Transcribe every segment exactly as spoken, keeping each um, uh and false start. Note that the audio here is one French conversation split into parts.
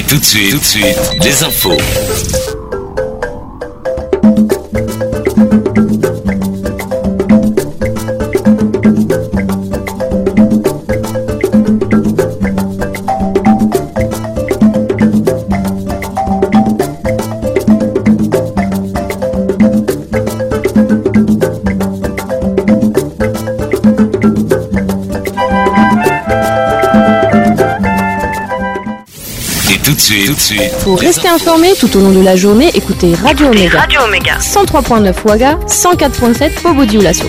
Tout de suite, tout de suite, les infos. Tout de suite, tout de suite. Pour rester informé tout au long de la journée, écoutez Radio Omega. Radio Omega. cent trois virgule neuf Ouaga, cent quatre virgule sept Bobo-Dioulasso.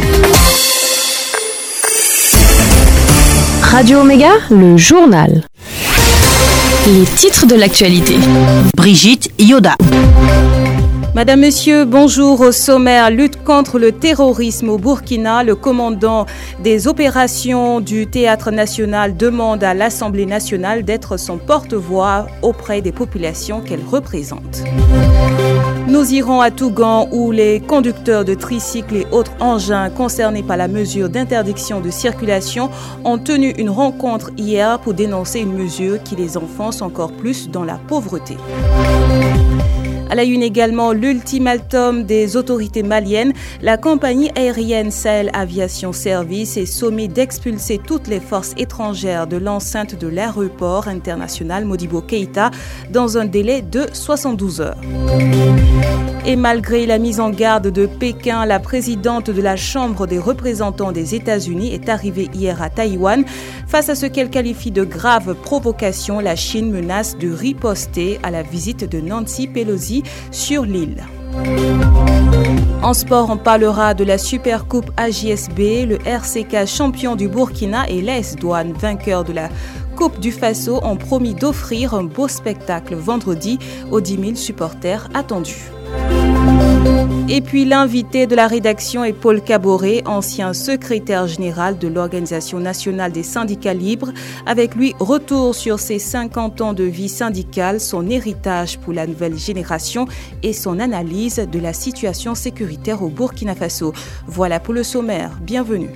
Radio Omega, le journal. Les titres de l'actualité. Brigitte Yoda. Madame, Monsieur, bonjour. Au sommaire, lutte contre le terrorisme au Burkina. Le commandant des opérations du Théâtre national demande à l'Assemblée nationale d'être son porte-voix auprès des populations qu'elle représente. Nous irons à Tougan où les conducteurs de tricycles et autres engins concernés par la mesure d'interdiction de circulation ont tenu une rencontre hier pour dénoncer une mesure qui les enfonce encore plus dans la pauvreté. À la une également, l'ultimatum des autorités maliennes. La compagnie aérienne Sahel Aviation Service est sommée d'expulser toutes les forces étrangères de l'enceinte de l'aéroport international Modibo Keïta dans un délai de soixante-douze heures. Et malgré la mise en garde de Pékin, la présidente de la Chambre des représentants des États-Unis est arrivée hier à Taïwan. Face à ce qu'elle qualifie de grave provocation, la Chine menace de riposter à la visite de Nancy Pelosi sur l'île. En sport, on parlera de la Supercoupe A J S B. Le R C K champion du Burkina et l'A S Douane vainqueur de la Coupe du Faso ont promis d'offrir un beau spectacle vendredi aux dix mille supporters attendus. Et puis l'invité de la rédaction est Paul Caboret, ancien secrétaire général de l'Organisation nationale des syndicats libres. Avec lui, retour sur ses cinquante ans de vie syndicale, son héritage pour la nouvelle génération et son analyse de la situation sécuritaire au Burkina Faso. Voilà pour le sommaire. Bienvenue.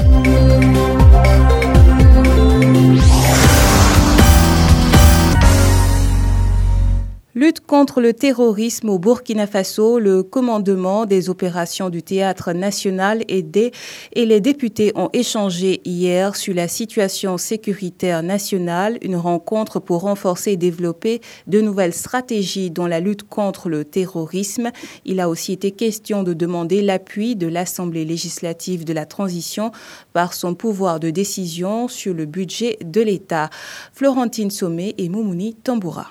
Lutte contre le terrorisme au Burkina Faso, le commandement des opérations du Théâtre national et, des, et les députés ont échangé hier sur la situation sécuritaire nationale, une rencontre pour renforcer et développer de nouvelles stratégies dans la lutte contre le terrorisme. Il a aussi été question de demander l'appui de l'Assemblée législative de la transition par son pouvoir de décision sur le budget de l'État. Florentine Sommet et Moumouni Tamboura.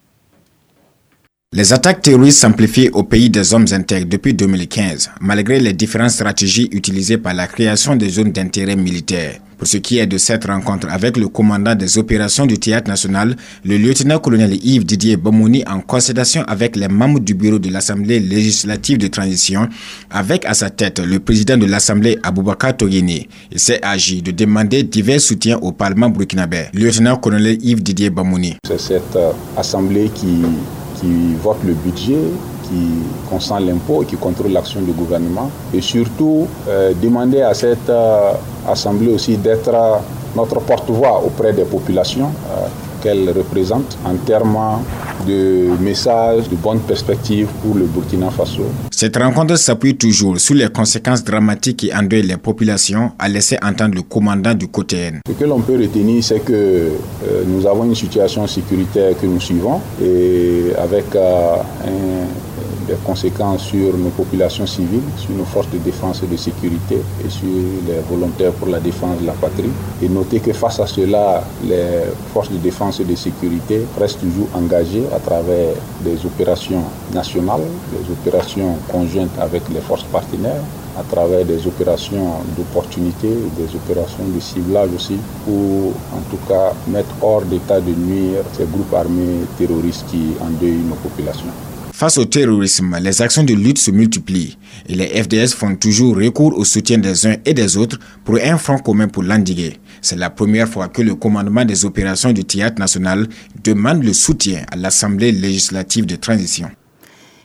Les attaques terroristes s'amplifient au pays des hommes intègres depuis deux mille quinze, malgré les différentes stratégies utilisées par la création des zones d'intérêt militaire. Pour ce qui est de cette rencontre avec le commandant des opérations du Théâtre national, le lieutenant-colonel Yves Didier Bamouni, en concertation avec les membres du bureau de l'Assemblée législative de transition, avec à sa tête le président de l'Assemblée Aboubakar Togini, il s'est agi de demander divers soutiens au Parlement burkinabé. Lieutenant-colonel Yves Didier Bamouni. C'est cette euh, assemblée qui qui vote le budget, qui consent l'impôt et qui contrôle l'action du gouvernement. Et surtout, euh, demander à cette euh, assemblée aussi d'être euh, notre porte-voix auprès des populations euh, qu'elle représente en termes de messages, de bonnes perspectives pour le Burkina Faso. Cette rencontre s'appuie toujours sur les conséquences dramatiques qui endeuillent les populations, a laissé entendre le commandant du côté N. Ce que l'on peut retenir, c'est que euh, nous avons une situation sécuritaire que nous suivons et avec euh, un des conséquences sur nos populations civiles, sur nos forces de défense et de sécurité et sur les volontaires pour la défense de la patrie. Et notez que face à cela, les forces de défense et de sécurité restent toujours engagées à travers des opérations nationales, des opérations conjointes avec les forces partenaires, à travers des opérations d'opportunité, des opérations de ciblage aussi, pour en tout cas mettre hors d'état de nuire ces groupes armés terroristes qui endeuillent nos populations. Face au terrorisme, les actions de lutte se multiplient et les F D S font toujours recours au soutien des uns et des autres pour un front commun pour l'endiguer. C'est la première fois que le commandement des opérations du Théâtre national demande le soutien à l'Assemblée législative de transition.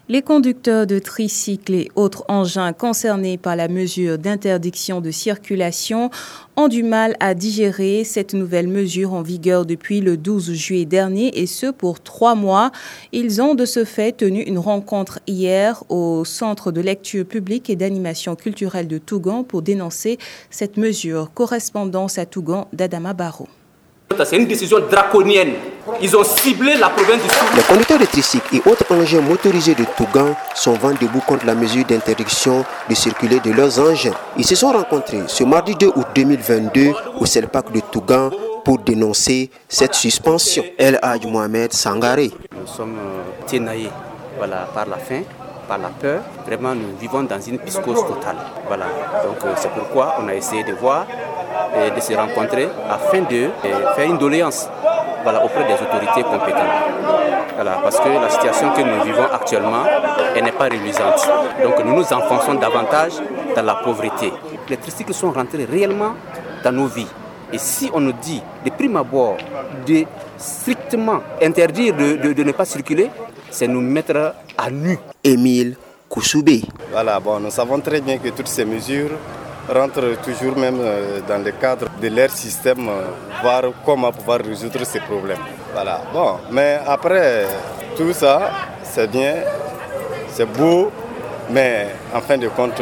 Les conducteurs de tricycles et autres engins concernés par la mesure d'interdiction de circulation ont du mal à digérer cette nouvelle mesure en vigueur depuis le douze juillet dernier et ce pour trois mois. Ils ont de ce fait tenu une rencontre hier au Centre de lecture publique et d'animation culturelle de Tougan pour dénoncer cette mesure. Correspondance à Tougan d'Adama Barrow. C'est une décision draconienne. Ils ont ciblé la province du Sud. Les conducteurs de tricycles et autres engins motorisés de Tougan sont vent debout contre la mesure d'interdiction de circuler de leurs engins. Ils se sont rencontrés ce mardi deux août deux mille vingt-deux au Selpak de Tougan pour dénoncer cette suspension. El Hadj Mohamed Sangaré. Nous sommes ténaillés voilà, par la faim, par la peur. Vraiment, nous vivons dans une psychose totale. Voilà. Donc, c'est pourquoi on a essayé de voir et de se rencontrer afin de faire une doléance voilà, auprès des autorités compétentes. Voilà, parce que la situation que nous vivons actuellement, elle n'est pas réalisante. Donc nous nous enfonçons davantage dans la pauvreté. Les tricycles sont rentrés réellement dans nos vies. Et si on nous dit de prime abord de strictement interdire de, de, de ne pas circuler, c'est nous mettre à nu. Émile Koussoubé. Voilà, bon, nous savons très bien que toutes ces mesures rentrent toujours même dans le cadre de leur système, voir comment pouvoir résoudre ces problèmes. Voilà. Bon, mais après tout ça, c'est bien, c'est beau, mais en fin de compte,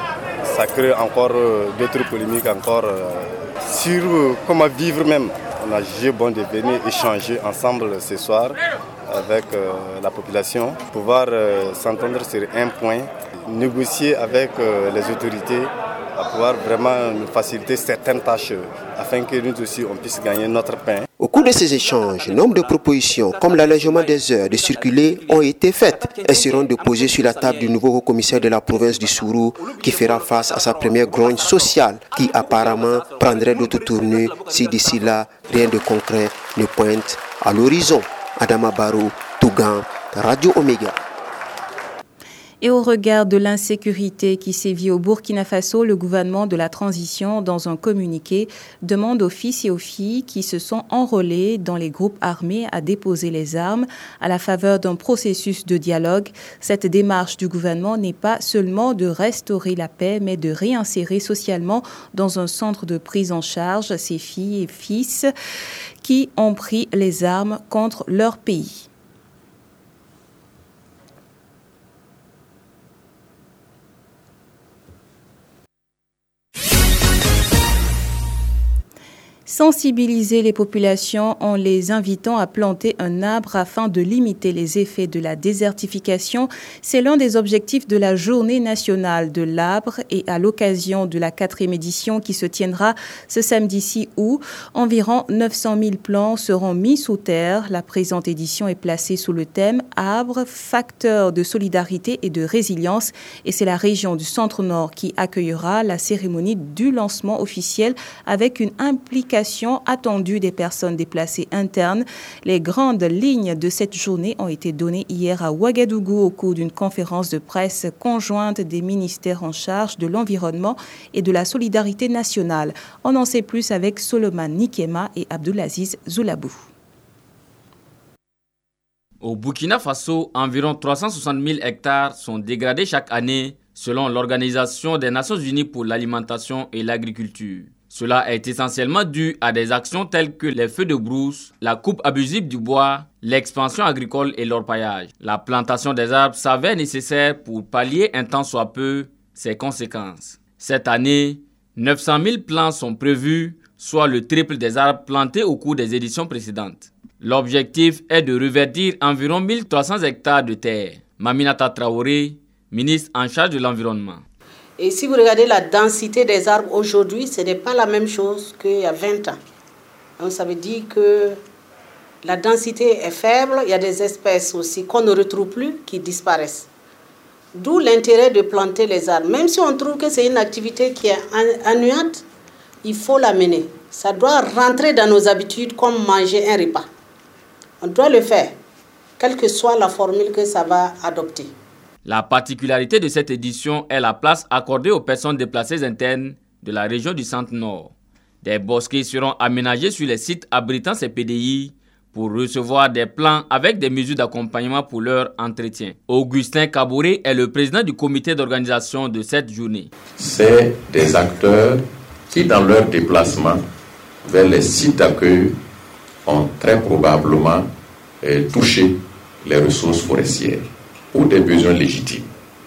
ça crée encore d'autres polémiques encore sur comment vivre même. On a jugé bon de venir échanger ensemble ce soir avec la population, pouvoir s'entendre sur un point, négocier avec les autorités, à pouvoir vraiment nous faciliter certaines tâches afin que nous aussi on puisse gagner notre pain. Au cours de ces échanges, nombre de propositions comme l'allègement des heures de circuler ont été faites. Elles seront déposées sur la table du nouveau haut-commissaire de la province du Sourou qui fera face à sa première grogne sociale qui apparemment prendrait d'autres tournures si d'ici là rien de concret ne pointe à l'horizon. Adama Barrow, Tougan, Radio Omega. Et au regard de l'insécurité qui sévit au Burkina Faso, le gouvernement de la transition, dans un communiqué, demande aux fils et aux filles qui se sont enrôlés dans les groupes armés à déposer les armes à la faveur d'un processus de dialogue. Cette démarche du gouvernement n'est pas seulement de restaurer la paix, mais de réinsérer socialement dans un centre de prise en charge ces filles et fils qui ont pris les armes contre leur pays. Sensibiliser les populations en les invitant à planter un arbre afin de limiter les effets de la désertification, c'est l'un des objectifs de la Journée nationale de l'arbre et à l'occasion de la quatrième édition qui se tiendra ce samedi six août, environ neuf cent mille plants seront mis sous terre. La présente édition est placée sous le thème « Arbre, facteur de solidarité et de résilience » et c'est la région du Centre-Nord qui accueillera la cérémonie du lancement officiel avec une implication attendue des personnes déplacées internes. Les grandes lignes de cette journée ont été données hier à Ouagadougou au cours d'une conférence de presse conjointe des ministères en charge de l'environnement et de la solidarité nationale. On en sait plus avec Solomon Nikema et Abdulaziz Zoulabou. Au Burkina Faso, environ trois cent soixante mille hectares sont dégradés chaque année selon l'Organisation des Nations Unies pour l'alimentation et l'agriculture. Cela est essentiellement dû à des actions telles que les feux de brousse, la coupe abusive du bois, l'expansion agricole et l'orpaillage. La plantation des arbres s'avère nécessaire pour pallier un tant soit peu ses conséquences. Cette année, neuf cent mille plants sont prévus, soit le triple des arbres plantés au cours des éditions précédentes. L'objectif est de reverdir environ mille trois cents hectares de terre. Maminata Traoré, ministre en charge de l'environnement. Et si vous regardez la densité des arbres aujourd'hui, ce n'est pas la même chose qu'il y a vingt ans. Donc ça veut dire que la densité est faible, il y a des espèces aussi qu'on ne retrouve plus, qui disparaissent. D'où l'intérêt de planter les arbres. Même si on trouve que c'est une activité qui est ennuyante, il faut la mener. Ça doit rentrer dans nos habitudes comme manger un repas. On doit le faire, quelle que soit la formule que ça va adopter. La particularité de cette édition est la place accordée aux personnes déplacées internes de la région du Centre-Nord. Des bosquets seront aménagés sur les sites abritant ces P D I pour recevoir des plans avec des mesures d'accompagnement pour leur entretien. Augustin Kabouré est le président du comité d'organisation de cette journée. C'est des acteurs qui, dans leur déplacement vers les sites d'accueil, ont très probablement eh, touché les ressources forestières ou des besoins légitimes.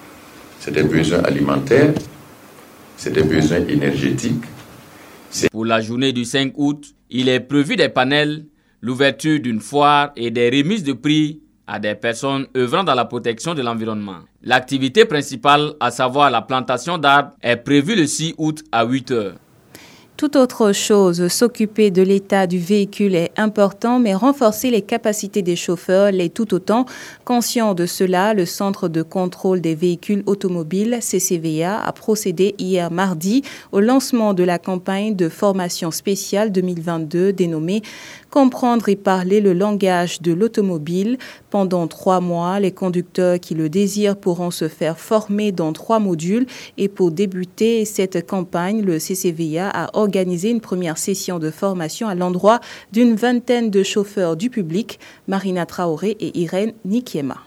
C'est des besoins alimentaires, c'est des besoins énergétiques. C'est... Pour la journée du cinq août, il est prévu des panels, l'ouverture d'une foire et des remises de prix à des personnes œuvrant dans la protection de l'environnement. L'activité principale, à savoir la plantation d'arbres, est prévue le six août à huit heures. Toute autre chose, s'occuper de l'état du véhicule est important, mais renforcer les capacités des chauffeurs l'est tout autant. Conscient de cela, le Centre de contrôle des véhicules automobiles, C C V A, a procédé hier mardi au lancement de la campagne de formation spéciale deux mille vingt-deux dénommée « Comprendre et parler le langage de l'automobile ». Pendant trois mois, les conducteurs qui le désirent pourront se faire former dans trois modules. Et pour débuter cette campagne, le C C V A a organisé une première session de formation à l'endroit d'une vingtaine de chauffeurs du public, Marina Traoré et Irène Nikiema.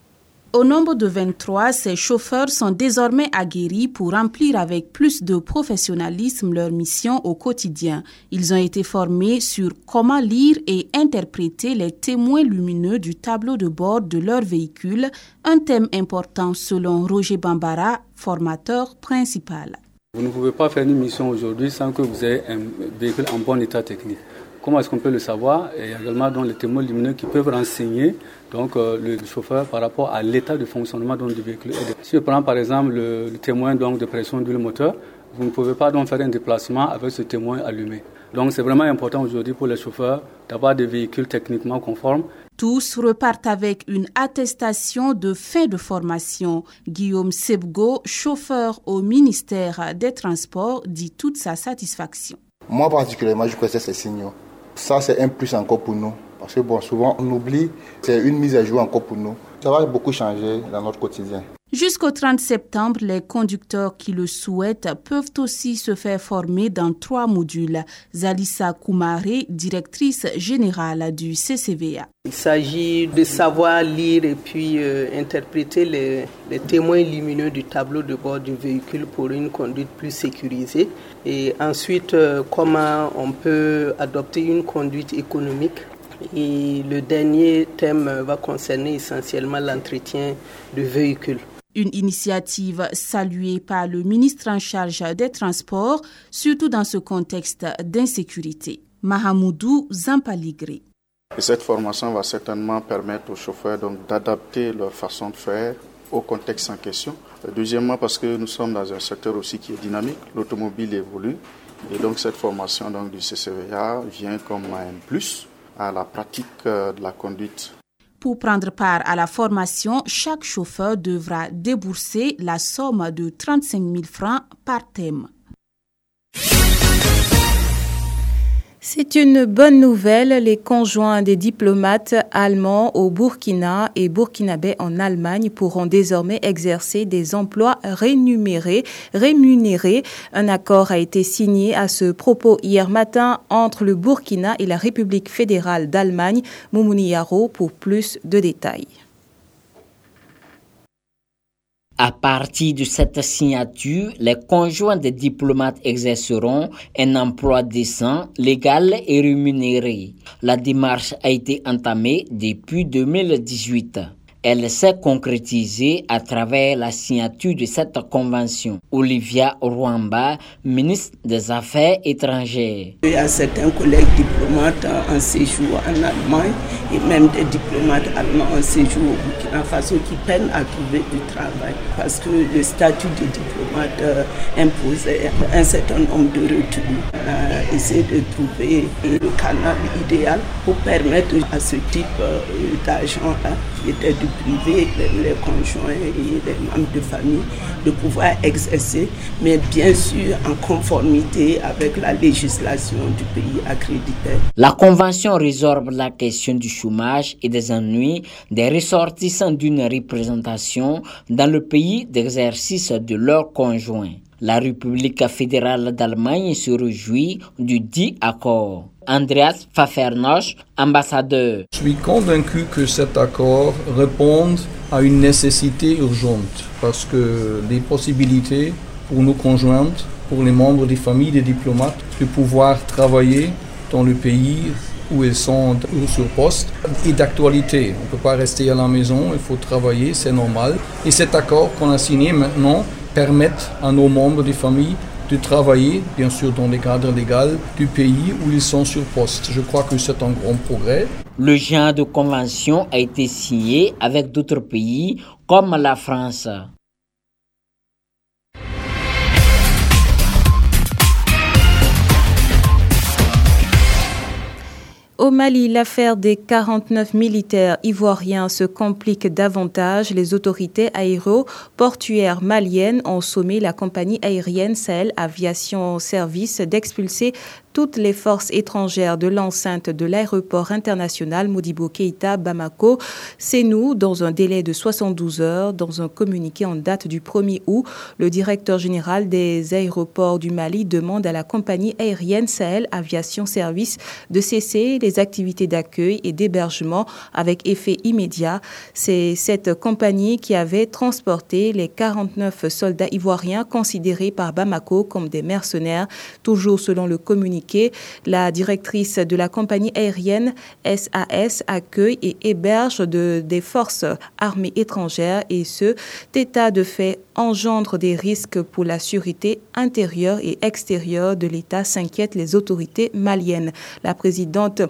Au nombre de vingt-trois, ces chauffeurs sont désormais aguerris pour remplir avec plus de professionnalisme leur mission au quotidien. Ils ont été formés sur comment lire et interpréter les témoins lumineux du tableau de bord de leur véhicule, un thème important selon Roger Bambara, formateur principal. Vous ne pouvez pas faire une mission aujourd'hui sans que vous ayez un véhicule en bon état technique. Comment est-ce qu'on peut le savoir? Il y a également donc, les témoins lumineux qui peuvent renseigner donc, euh, le chauffeur par rapport à l'état de fonctionnement donc, du véhicule. Si je prends par exemple le, le témoin donc, de pression d'huile moteur, vous ne pouvez pas donc, faire un déplacement avec ce témoin allumé. Donc c'est vraiment important aujourd'hui pour les chauffeurs d'avoir des véhicules techniquement conformes. Tous repartent avec une attestation de fin de formation. Guillaume Sebgo, chauffeur au ministère des Transports, dit toute sa satisfaction. Moi particulièrement, je connais ces signaux. Ça, c'est un plus encore pour nous. Parce que bon, souvent, on oublie, c'est une mise à jour encore pour nous. Ça va beaucoup changer dans notre quotidien. Jusqu'au trente septembre, les conducteurs qui le souhaitent peuvent aussi se faire former dans trois modules. Zalissa Koumaré, directrice générale du C C V A. Il s'agit de savoir lire et puis euh, interpréter les, les témoins lumineux du tableau de bord du véhicule pour une conduite plus sécurisée. Et ensuite, euh, comment on peut adopter une conduite économique. Et le dernier thème va concerner essentiellement l'entretien du véhicule. Une initiative saluée par le ministre en charge des Transports, surtout dans ce contexte d'insécurité. Mahamoudou Zampaligré. Et cette formation va certainement permettre aux chauffeurs donc, d'adapter leur façon de faire au contexte en question. Deuxièmement, parce que nous sommes dans un secteur aussi qui est dynamique, l'automobile évolue. Et donc cette formation donc, du C C V A vient comme un plus à la pratique de la conduite. Pour prendre part à la formation, chaque chauffeur devra débourser la somme de trente-cinq mille francs par thème. C'est une bonne nouvelle. Les conjoints des diplomates allemands au Burkina et burkinabés en Allemagne pourront désormais exercer des emplois rémunérés. rémunérés. Un accord a été signé à ce propos hier matin entre le Burkina et la République fédérale d'Allemagne. Moumouni Yaro pour plus de détails. À partir de cette signature, les conjoints des diplomates exerceront un emploi décent, légal et rémunéré. La démarche a été entamée depuis deux mille dix-huit. Elle s'est concrétisée à travers la signature de cette convention. Olivia Rwamba, ministre des Affaires étrangères. Il y a certains collègues diplomates en séjour en Allemagne et même des diplomates allemands en séjour au Burkina Faso qui peinent à trouver du travail parce que le statut de diplomate imposait un certain nombre de retenues. Euh, essayer de trouver le canal idéal pour permettre à ce type d'agents-là qui étaient du privé, les, les conjoints et les membres de famille, de pouvoir exercer, mais bien sûr en conformité avec la législation du pays accrédité. La convention résorbe la question du chômage et des ennuis des ressortissants d'une représentation dans le pays d'exercice de leurs conjoints. La République fédérale d'Allemagne se réjouit du dit accord. Andreas Fafernosh, ambassadeur. Je suis convaincu que cet accord répond à une nécessité urgente parce que les possibilités pour nos conjointes, pour les membres des familles des diplomates, de pouvoir travailler dans le pays où ils sont sur poste et d'actualité. On ne peut pas rester à la maison, il faut travailler, c'est normal. Et cet accord qu'on a signé maintenant permet à nos membres des familles de travailler, bien sûr dans les cadres légaux du pays où ils sont sur poste. Je crois que c'est un grand progrès. Le genre de convention a été signé avec d'autres pays comme la France. Au Mali, l'affaire des quarante-neuf militaires ivoiriens se complique davantage. Les autorités aéroportuaires maliennes ont sommé la compagnie aérienne Sahel Aviation Service d'expulser toutes les forces étrangères de l'enceinte de l'aéroport international Modibo Keïta Bamako. C'est nous, dans un délai de soixante-douze heures, dans un communiqué en date du premier août, le directeur général des aéroports du Mali demande à la compagnie aérienne Sahel Aviation Service de cesser les activités d'accueil et d'hébergement avec effet immédiat. C'est cette compagnie qui avait transporté les quarante-neuf soldats ivoiriens considérés par Bamako comme des mercenaires. Toujours selon le communiqué, la directrice de la compagnie aérienne S A S accueille et héberge de, des forces armées étrangères et ce état de fait engendre des risques pour la sécurité intérieure et extérieure de l'État, s'inquiètent les autorités maliennes. La présidente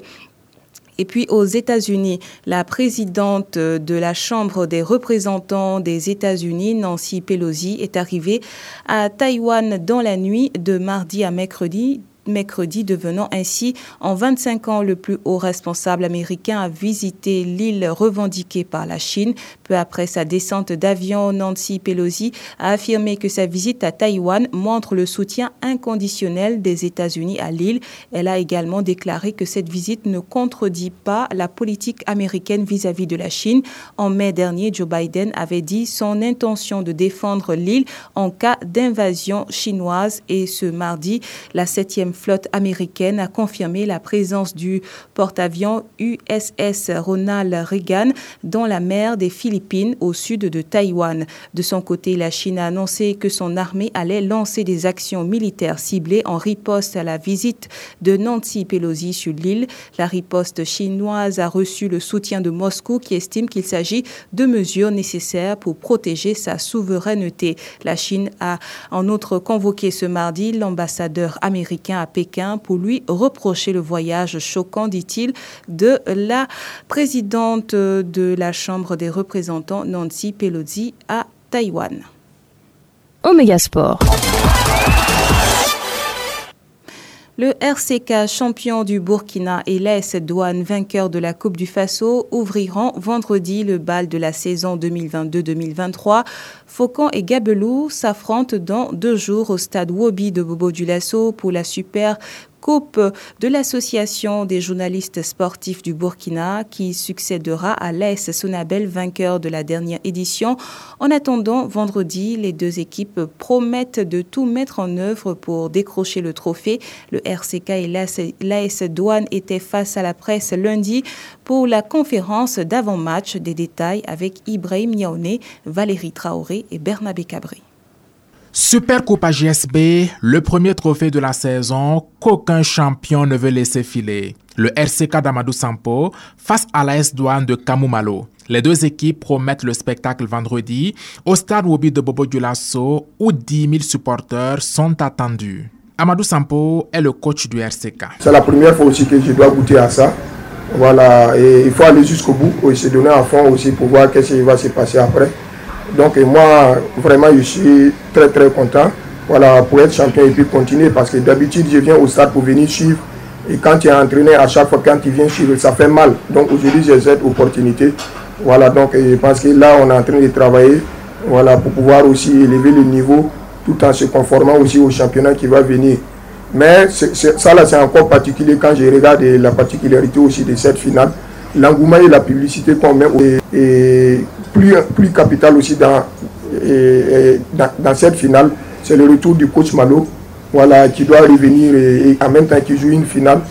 Et puis aux États-Unis, la présidente de la Chambre des représentants des États-Unis, Nancy Pelosi, est arrivée à Taïwan dans la nuit de mardi à mercredi. mercredi, devenant ainsi en vingt-cinq ans le plus haut responsable américain à visiter l'île revendiquée par la Chine. Peu après sa descente d'avion, Nancy Pelosi a affirmé que sa visite à Taïwan montre le soutien inconditionnel des États-Unis à l'île. Elle a également déclaré que cette visite ne contredit pas la politique américaine vis-à-vis de la Chine. En mai dernier, Joe Biden avait dit son intention de défendre l'île en cas d'invasion chinoise et ce mardi, la septième flotte américaine a confirmé la présence du porte-avions U S S Ronald Reagan dans la mer des Philippines au sud de Taïwan. De son côté, la Chine a annoncé que son armée allait lancer des actions militaires ciblées en riposte à la visite de Nancy Pelosi sur l'île. La riposte chinoise a reçu le soutien de Moscou qui estime qu'il s'agit de mesures nécessaires pour protéger sa souveraineté. La Chine a en outre convoqué ce mardi l'ambassadeur américain à Pékin pour lui reprocher le voyage choquant, dit-il, de la présidente de la Chambre des représentants, Nancy Pelosi, à Taïwan. Omega Sport. Le R C K, champion du Burkina, et l'A S Douane, vainqueur de la Coupe du Faso, ouvriront vendredi le bal de la saison deux mille vingt-deux deux mille vingt-trois. Faucon et Gabelou s'affrontent dans deux jours au stade Wobi de Bobo-Dioulasso pour la Super Coupe de l'Association des journalistes sportifs du Burkina qui succédera à l'A S Sonabel, vainqueur de la dernière édition. En attendant, vendredi, les deux équipes promettent de tout mettre en œuvre pour décrocher le trophée. Le R C K et l'A S Douane étaient face à la presse lundi pour la conférence d'avant-match. Des détails avec Ibrahim Niaoné, Valérie Traoré et Bernabé Cabré. Super Coupe A J S B, le premier trophée de la saison qu'aucun champion ne veut laisser filer. Le R C K d'Amadou Sampo face à l'A S Douane de Kamou-Malo. Les deux équipes promettent le spectacle vendredi au stade Wobi de Bobo-Dioulasso où dix mille supporters sont attendus. Amadou Sampo est le coach du R C K. C'est la première fois aussi que je dois goûter à ça. Voilà, et il faut aller jusqu'au bout et se donner à fond aussi pour voir qu'est-ce qui va se passer après. Donc moi, vraiment, je suis très très content voilà, pour être champion et puis continuer parce que d'habitude, je viens au stade pour venir suivre. Et quand tu es entraîné, à chaque fois quand tu viens suivre, ça fait mal. Donc aujourd'hui, j'ai cette opportunité. Voilà, donc je pense que là, on est en train de travailler voilà, pour pouvoir aussi élever le niveau tout en se conformant aussi au championnat qui va venir. Mais c'est, c'est, ça, là, c'est encore particulier quand je regarde la particularité aussi de cette finale. L'engouement et la publicité qu'on met est, est plus, plus capital aussi dans, et, et dans, dans cette finale. C'est le retour du coach Malo voilà, qui doit revenir et, et en même temps qui joue une finale.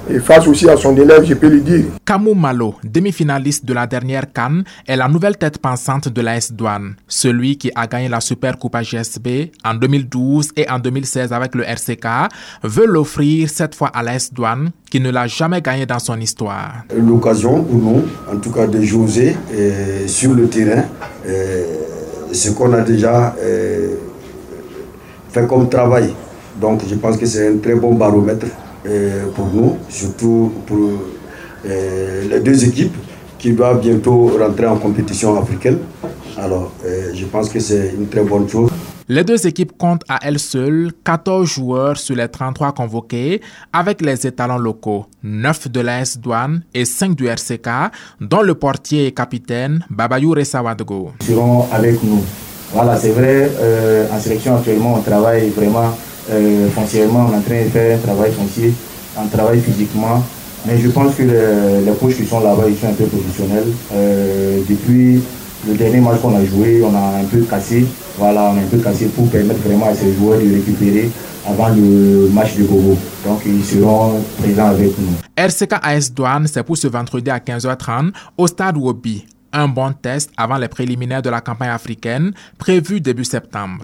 Et face aussi à son élève, je peux lui dire. Kamou Malo, demi-finaliste de la dernière CAN, est la nouvelle tête pensante de l'A S Douane. Celui qui a gagné la Super Coupe A G S B en deux mille douze et en deux mille seize avec le R C K veut l'offrir cette fois à l'A S Douane, qui ne l'a jamais gagné dans son histoire. L'occasion pour nous, en tout cas de jouer euh, sur le terrain, euh, ce qu'on a déjà euh, fait comme travail. Donc je pense que c'est un très bon baromètre euh, pour nous, surtout pour euh, les deux équipes qui doivent bientôt rentrer en compétition africaine. Alors euh, je pense que c'est une très bonne chose. Les deux équipes comptent à elles seules quatorze joueurs sur les trente-trois convoqués avec les étalons locaux, neuf de l'A S Douane et cinq du R C K, dont le portier et capitaine Babayou Ressawadego. Ils seront avec nous. Voilà, c'est vrai, euh, en sélection actuellement on travaille vraiment euh, foncièrement, on est en train de faire un travail foncier, on travaille physiquement, mais je pense que les, les coachs qui sont là-bas, ils sont un peu professionnels. Euh, depuis le dernier match qu'on a joué, on a un peu cassé, voilà, on a un peu cassé pour permettre vraiment à ces joueurs de récupérer avant le match de Bobo. Donc ils seront présents avec nous. R C K A S Douane, c'est pour ce vendredi à quinze heures trente au stade Wobi. Un bon test avant les préliminaires de la campagne africaine prévue début septembre.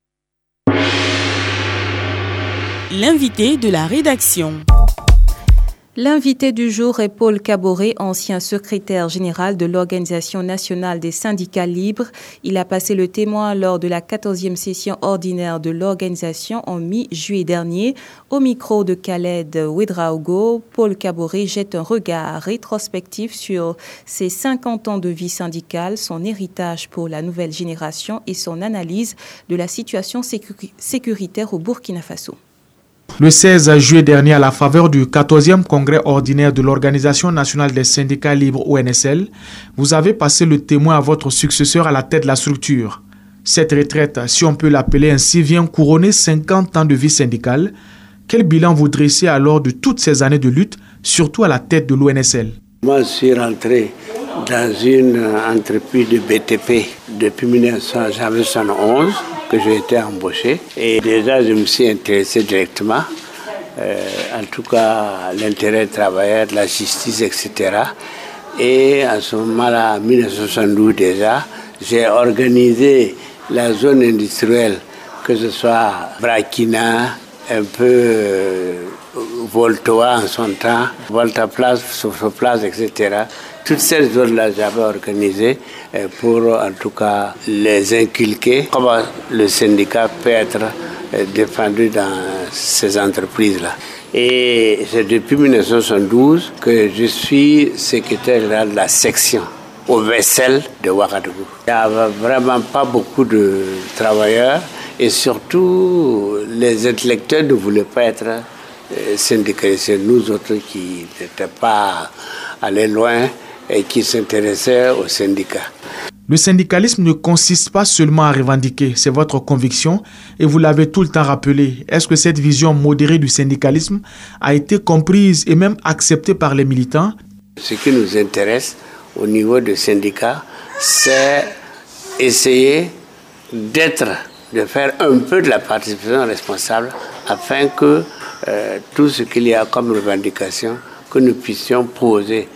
L'invité de la rédaction. L'invité du jour est Paul Caboret, ancien secrétaire général de l'Organisation nationale des syndicats libres. Il a passé le témoin lors de la quatorzième session ordinaire de l'organisation en mi-juillet dernier. Au micro de Khaled Ouedraogo, Paul Caboret jette un regard rétrospectif sur ses cinquante ans de vie syndicale, son héritage pour la nouvelle génération et son analyse de la situation sécu- sécuritaire au Burkina Faso. Le seize juillet dernier, à la faveur du quatorzième congrès ordinaire de l'Organisation nationale des syndicats libres O N S L, vous avez passé le témoin à votre successeur à la tête de la structure. Cette retraite, si on peut l'appeler ainsi, vient couronner cinquante ans de vie syndicale. Quel bilan vous dressez alors de toutes ces années de lutte, surtout à la tête de l'O N S L? Moi, je suis rentré dans une entreprise de B T P depuis mille neuf cent soixante-onze. Que j'ai été embauché et déjà je me suis intéressé directement, euh, en tout cas l'intérêt des travailleurs, la justice, et cetera. Et à ce moment-là, en mille neuf cent soixante-douze déjà, j'ai organisé la zone industrielle, que ce soit Brakina, un peu euh, Voltoa en son temps, Volta Place, Sophroplace, et cetera. Toutes ces zones-là, j'avais organisé pour, en tout cas, les inculquer. Comment le syndicat peut être défendu dans ces entreprises-là. Et c'est depuis mille neuf cent soixante-douze que je suis secrétaire général de la section au vaisselle de Ouagadougou. Il n'y avait vraiment pas beaucoup de travailleurs et surtout, les intellectuels ne voulaient pas être syndicalistes. Nous autres qui n'étaient pas allés loin, et qui s'intéressaient aux syndicats. Le syndicalisme ne consiste pas seulement à revendiquer, c'est votre conviction et vous l'avez tout le temps rappelé. Est-ce que cette vision modérée du syndicalisme a été comprise et même acceptée par les militants? Ce qui nous intéresse au niveau des syndicats, c'est essayer d'être, de faire un peu de la participation responsable afin que euh, tout ce qu'il y a comme revendication, que nous puissions poser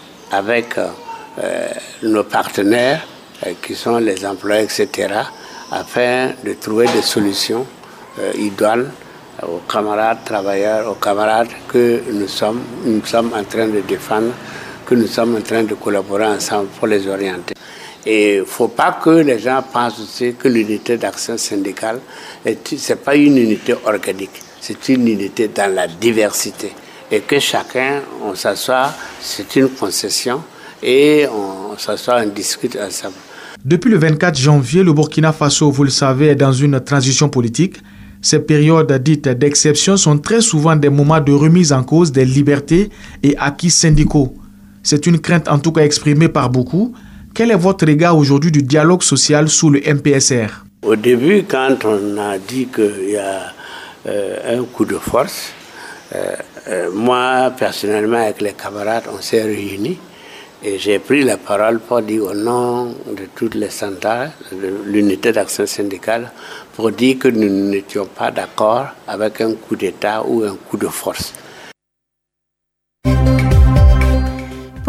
avec euh, nos partenaires euh, qui sont les employés, et cetera, afin de trouver des solutions euh, idoines aux camarades travailleurs, aux camarades que nous sommes, nous sommes en train de défendre, que nous sommes en train de collaborer ensemble pour les orienter. Et il ne faut pas que les gens pensent aussi que l'unité d'action syndicale, ce n'est pas une unité organique, c'est une unité dans la diversité. Et que chacun, on s'assoit, c'est une concession, et on s'assoit, on discute ensemble. Depuis le vingt-quatre janvier, le Burkina Faso, vous le savez, est dans une transition politique. Ces périodes dites d'exception sont très souvent des moments de remise en cause des libertés et acquis syndicaux. C'est une crainte en tout cas exprimée par beaucoup. Quel est votre regard aujourd'hui du dialogue social sous le M P S R? Au début, quand on a dit qu'il y a euh, un coup de force, euh, euh, moi, personnellement, avec les camarades, on s'est réunis et j'ai pris la parole pour dire au nom de toutes les centrales, de l'unité d'action syndicale, pour dire que nous n'étions pas d'accord avec un coup d'État ou un coup de force.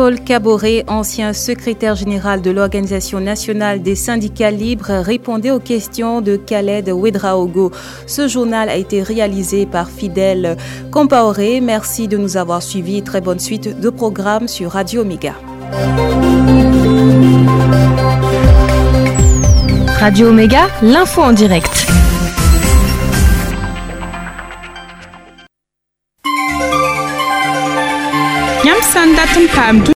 Paul Kaboré, ancien secrétaire général de l'Organisation nationale des syndicats libres, répondait aux questions de Khaled Ouedraogo. Ce journal a été réalisé par Fidèle Compaoré. Merci de nous avoir suivis. Très bonne suite de programmes sur Radio Méga. Radio Méga, l'info en direct. Yam Sandatum Pam